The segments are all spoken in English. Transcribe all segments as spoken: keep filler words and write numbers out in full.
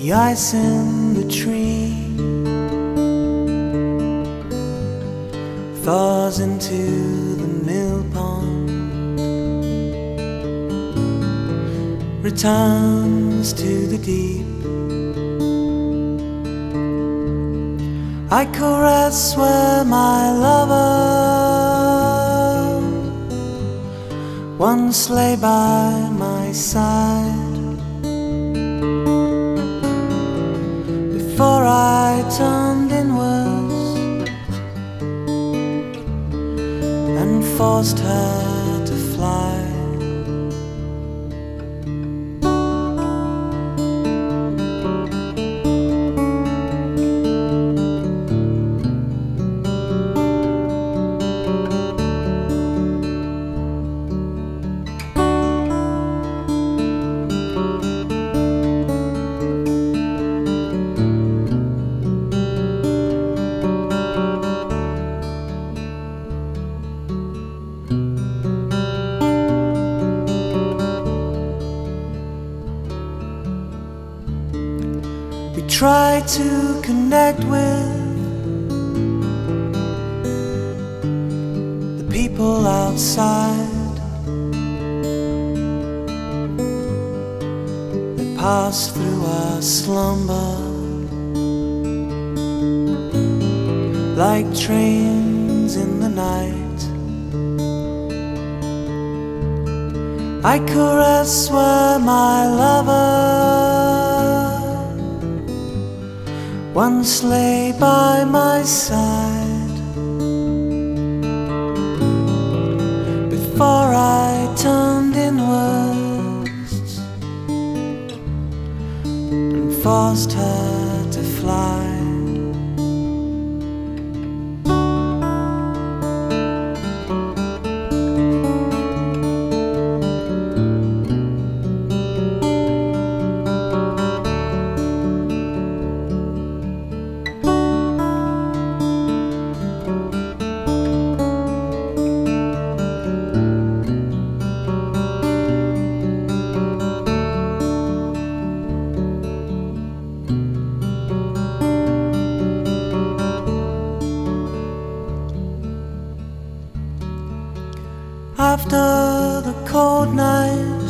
the ice in the tree thaws into the mill pond, returns to the deep. I caress where my lover once lay by my side. Before I turned inwards and forced her to fly. Try to connect with the people outside that pass through our slumber like trains in the night. I caress where my lover once lay by my side. Before I turned inwards and forced her to fly. After the cold night,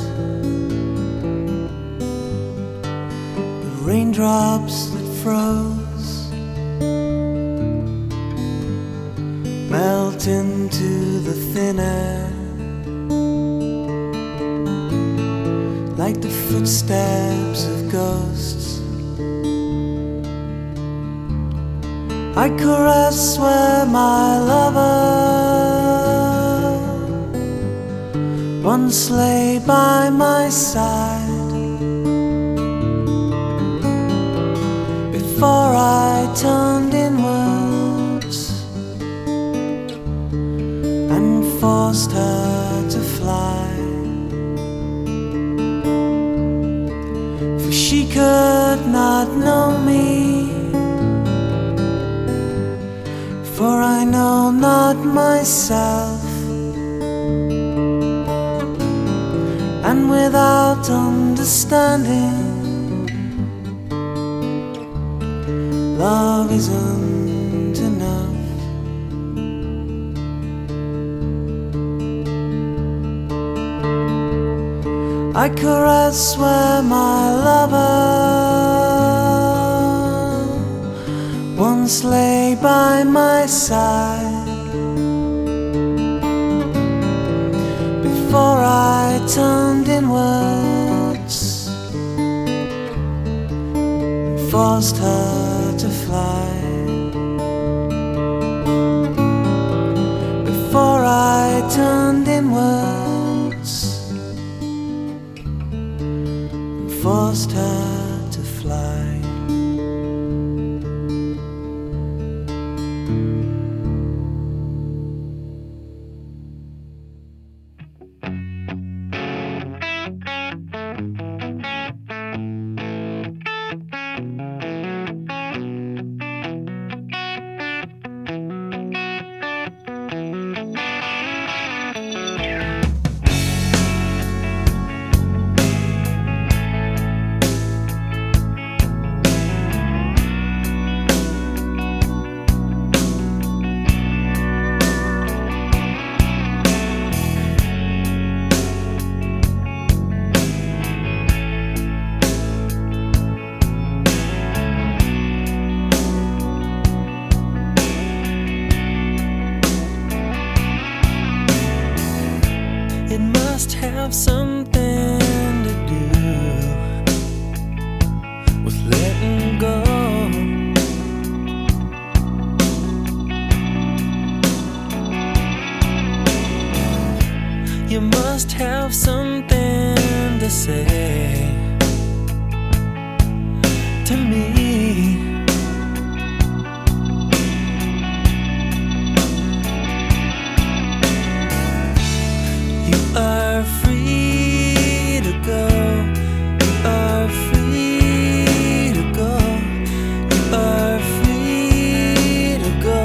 the raindrops that froze melt into the thin air like the footsteps of ghosts. I caress where my lover once lay by my side. Before I turned inwards and forced her to fly. For she could not know me, for I know not myself. And without understanding, love isn't enough. I caress where my lover once lay by my side. Before I turned inwards and forced her to fly. Before I turned inwards and forced her to fly. way to me. You are free to go. You are free to go. You are free to go.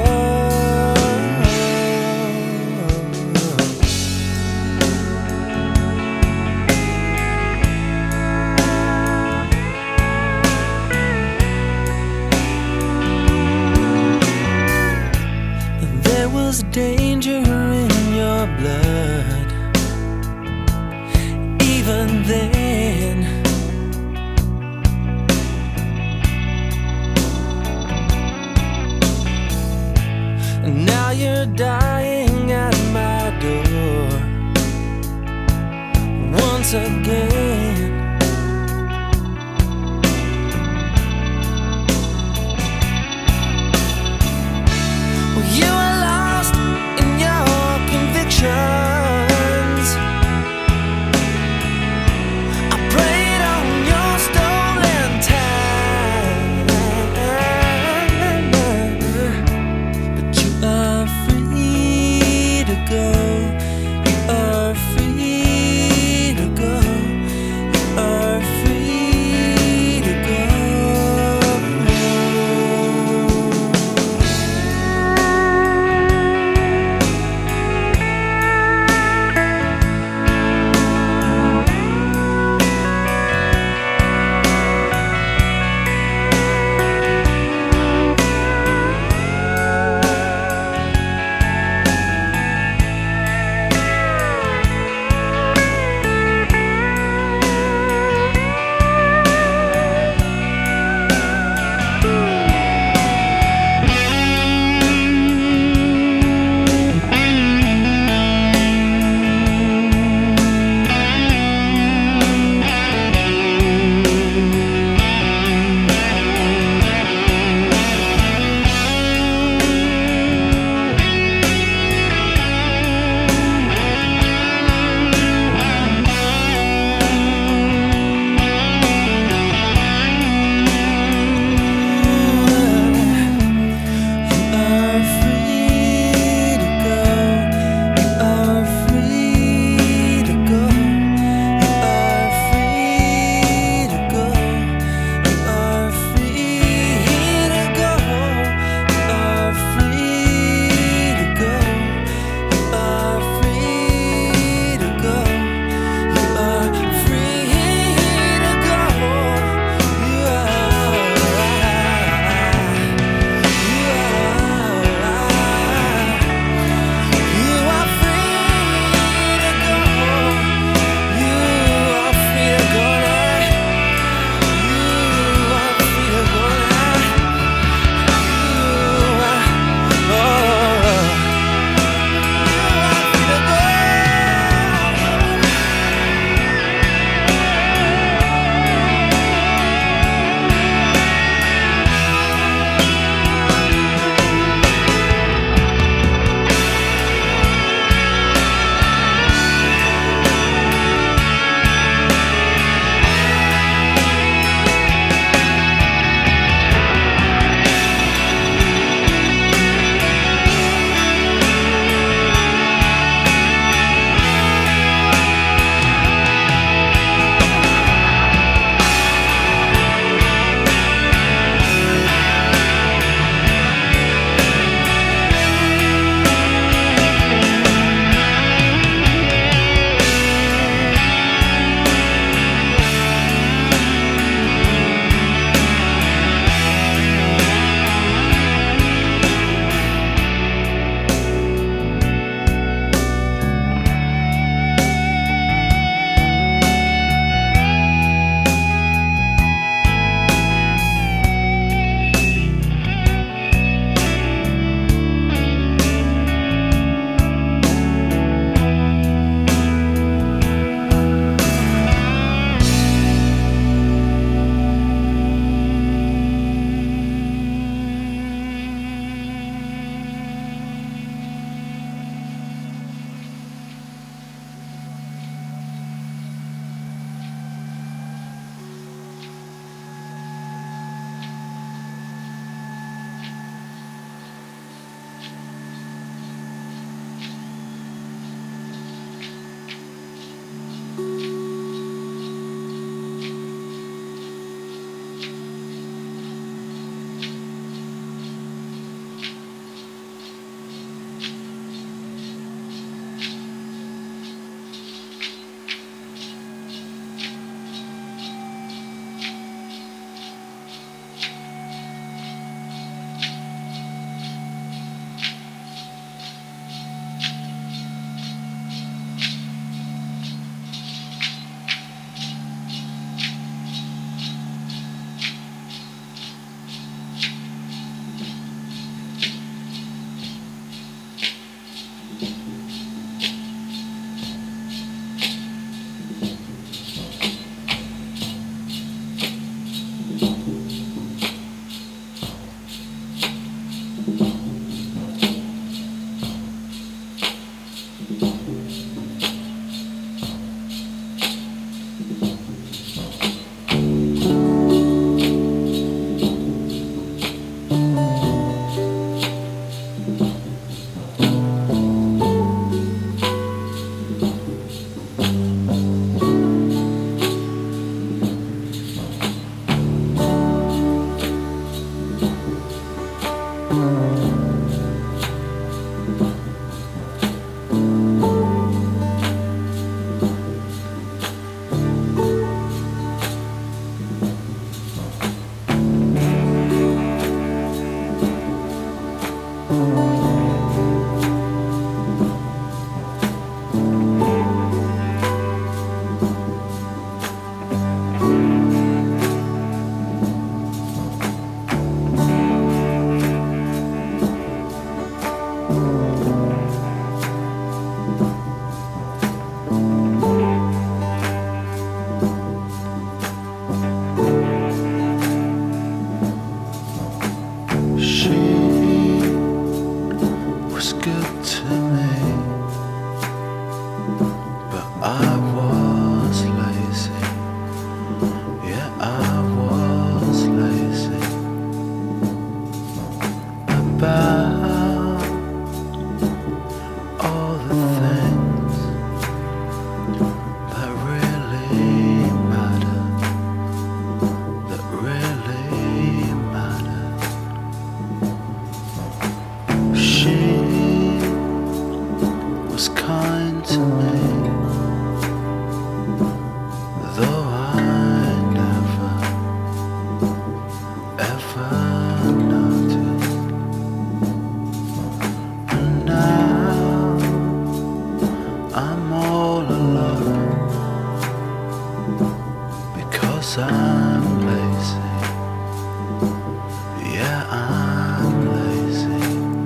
There was danger in your blood. Even then, and now you're dying at my door once again. Well, you are lost in your convictions. I prayed on your stolen time, but you are free I'm lazy. Yeah, I'm lazy.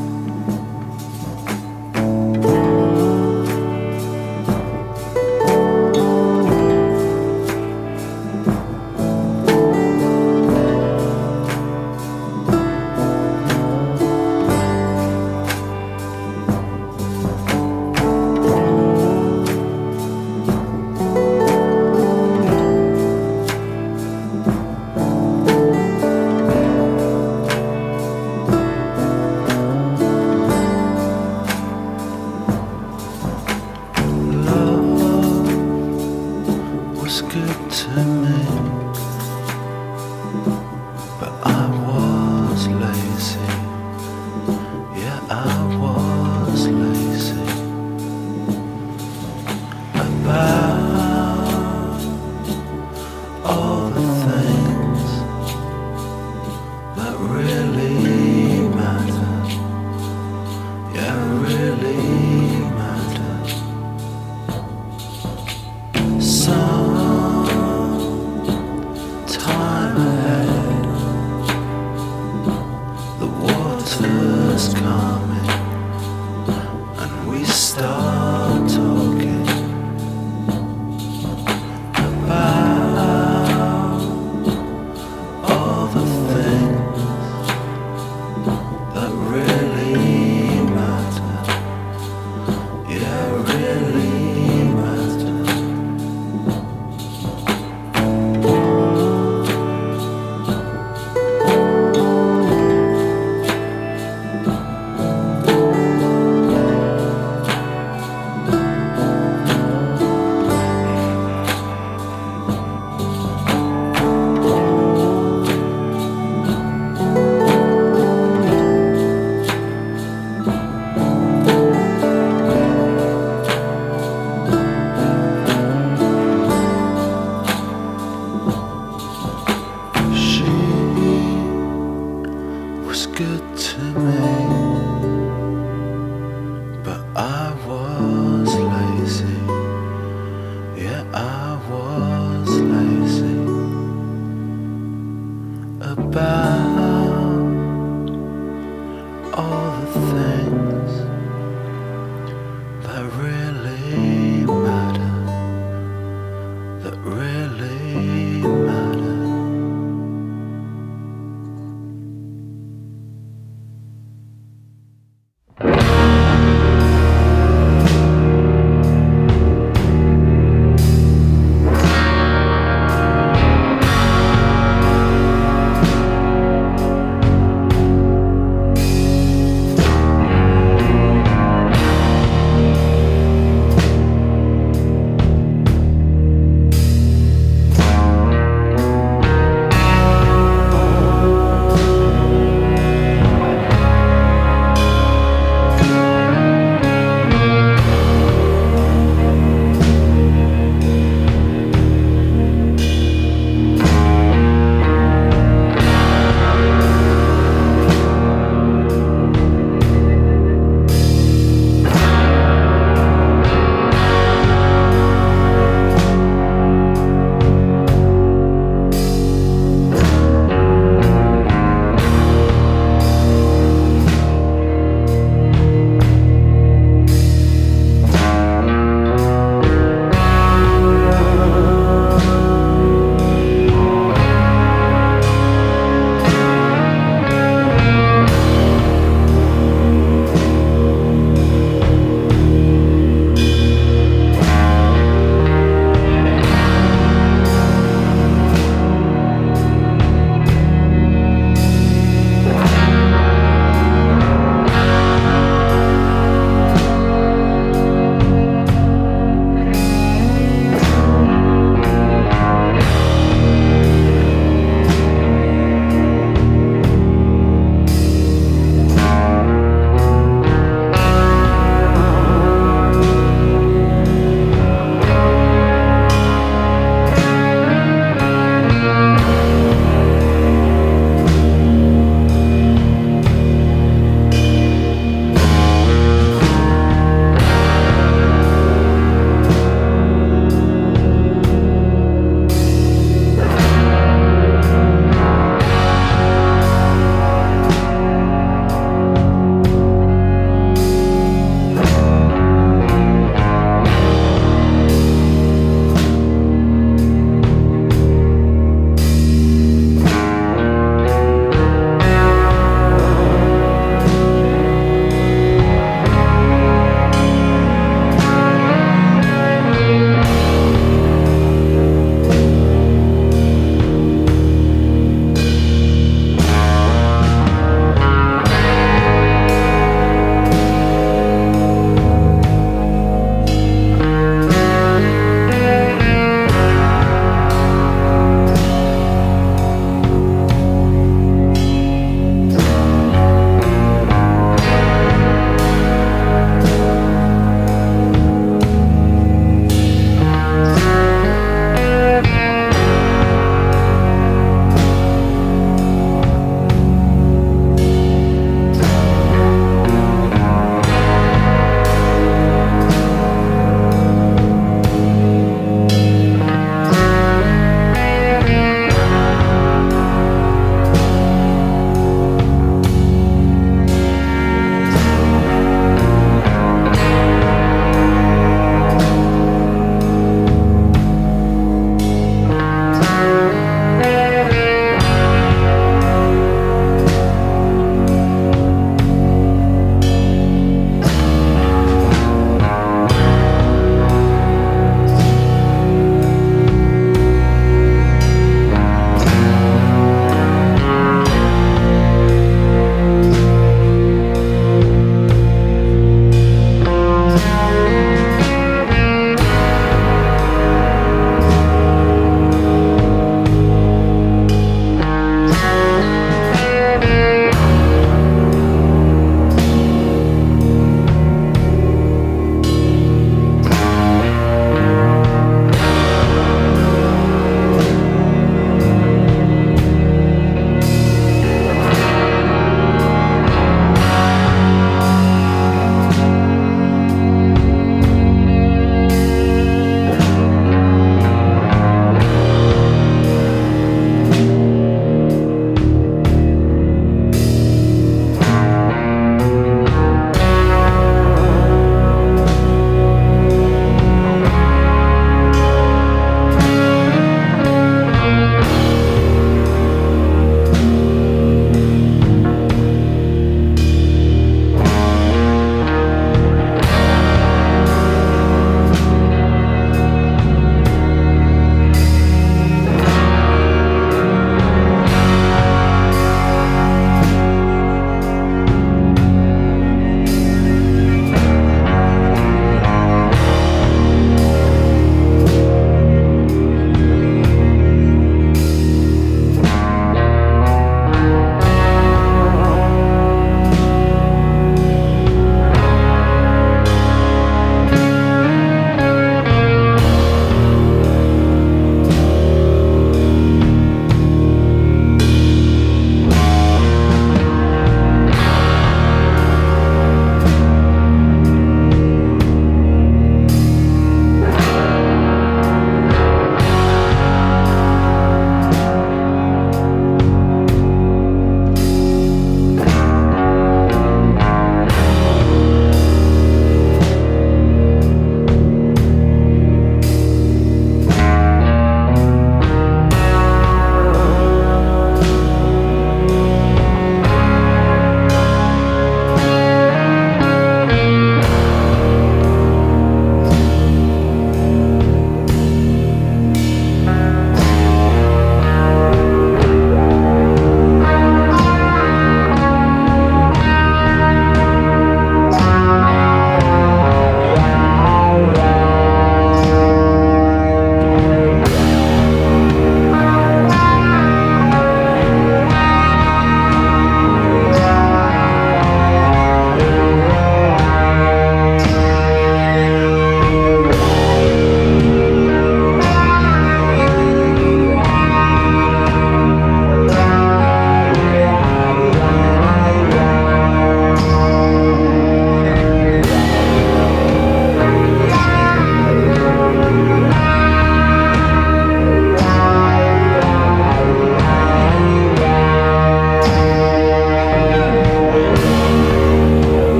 Was good to me, but I was lazy. Yeah, I was lazy about all the things that really matter. Yeah, really matter. Some time ahead, the water's coming, and we start talking about all the things that really matter. Yeah, really matter. Was good to me, but I was lazy. Yeah, I was lazy about all the things that really matter, that really matter.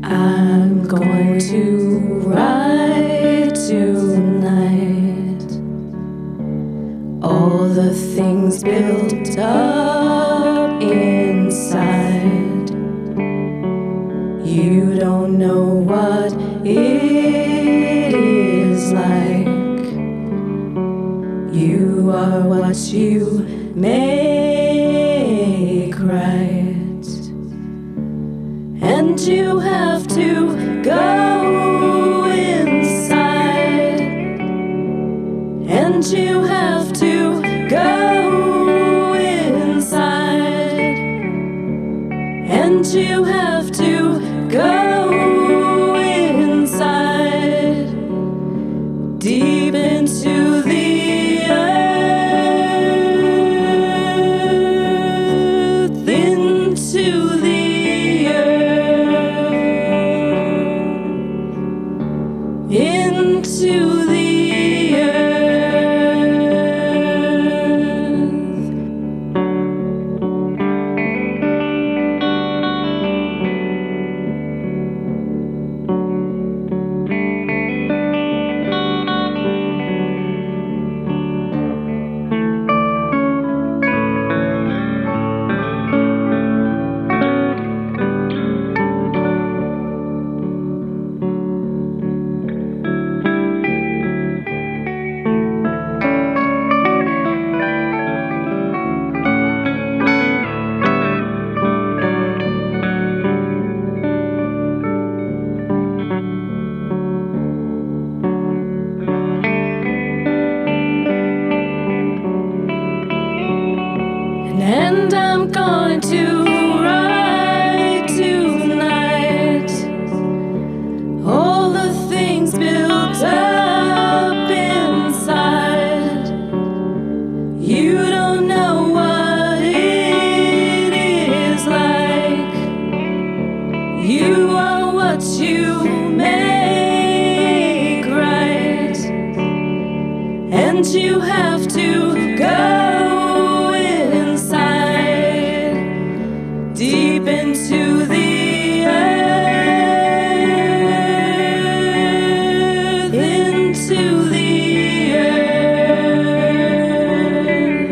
I'm going to write tonight all the things built up inside. You don't know what it is like. You are what you make right. And you have to go inside. And you have to go inside. And you have to go inside. Deep into the earth. Into the earth. Into the earth. And I'm going to write tonight all the things built up inside. You don't know what it is like. You are what you make right. And you have to go deep into the earth, into the earth.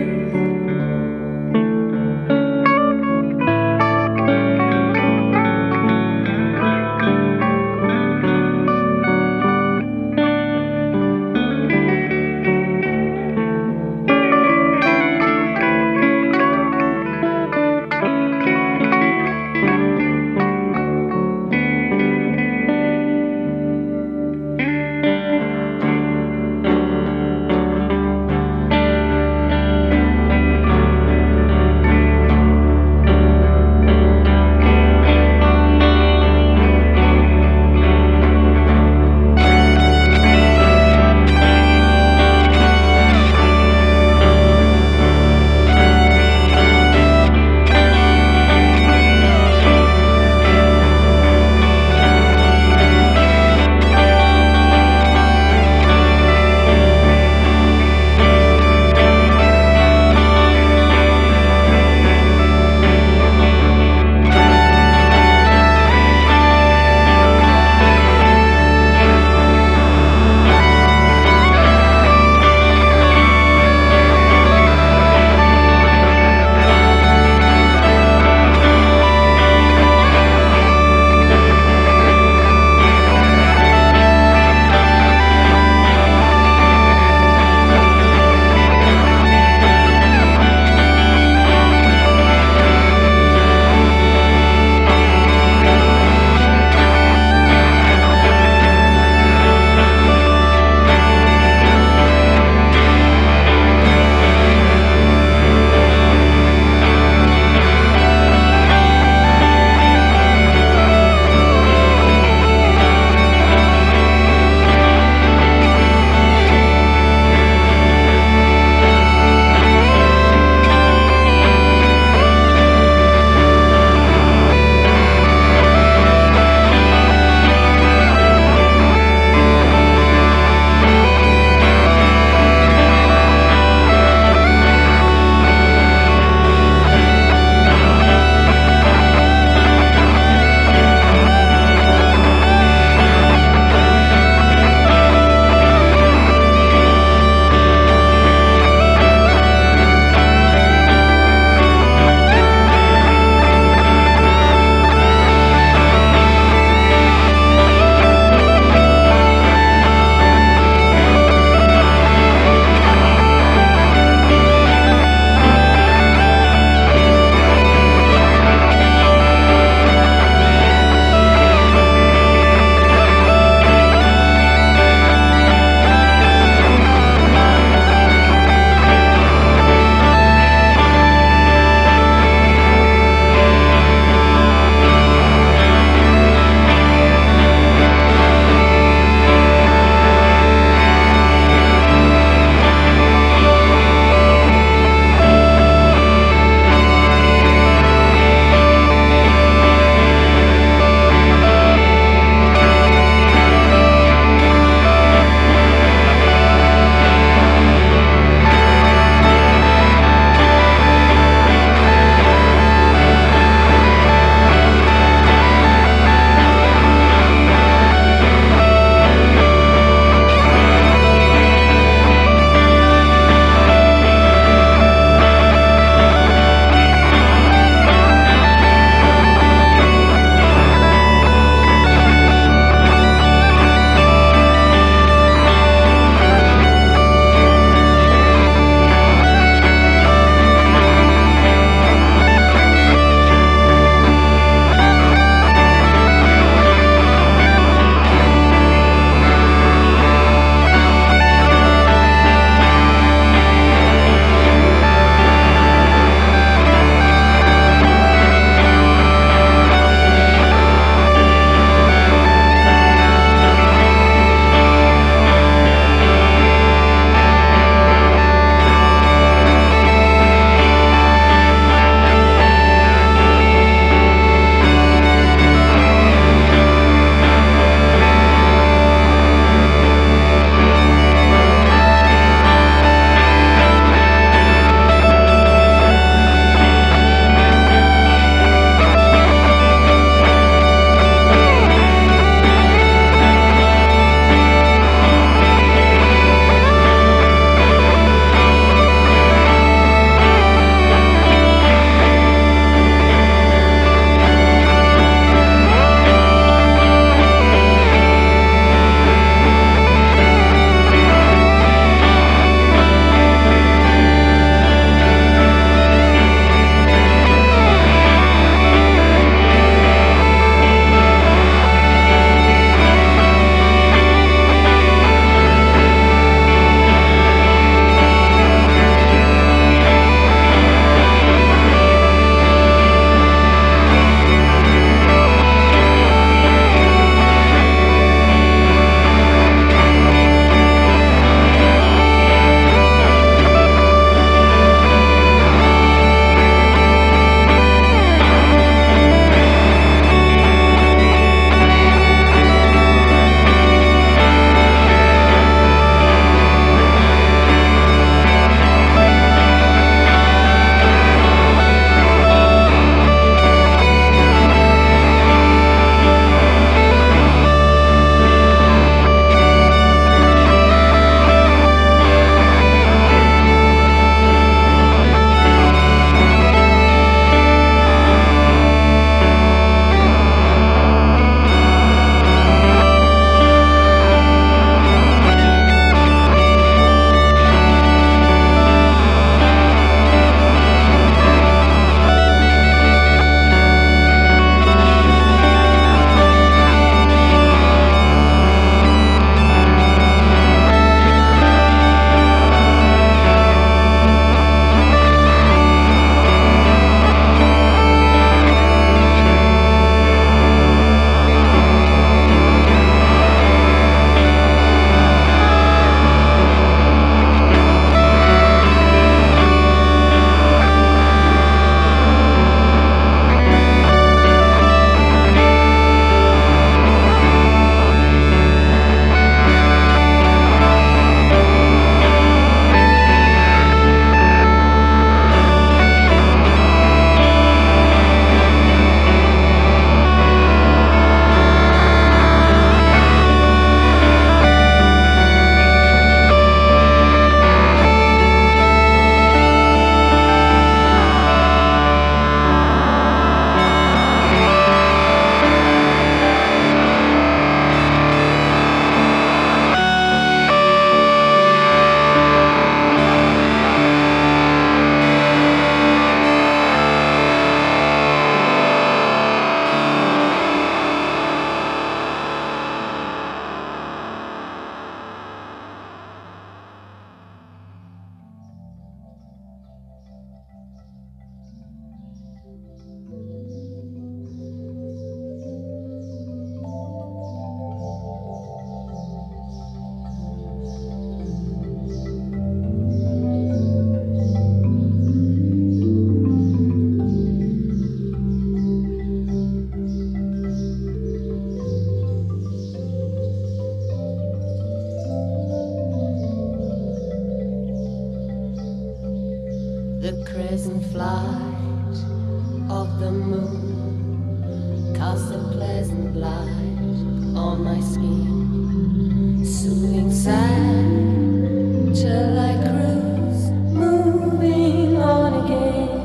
The crescent flight of the moon casts a pleasant light on my skin, soothing sight till I cruise, moving on again.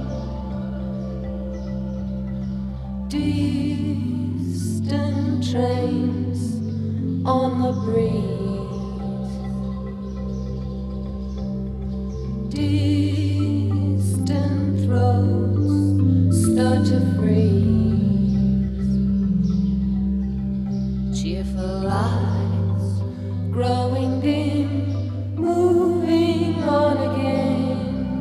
Distant trains on the breeze. Distant throats start to freeze. Cheerful eyes growing dim, moving on again.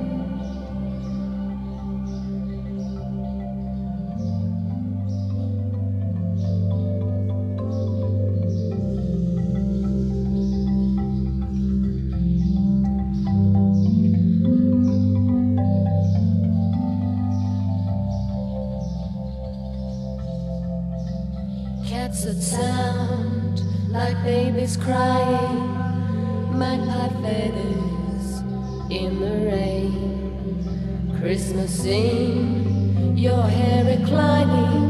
Cats that sound like babies crying, magpie feathers in the rain. Christmas in your hair reclining,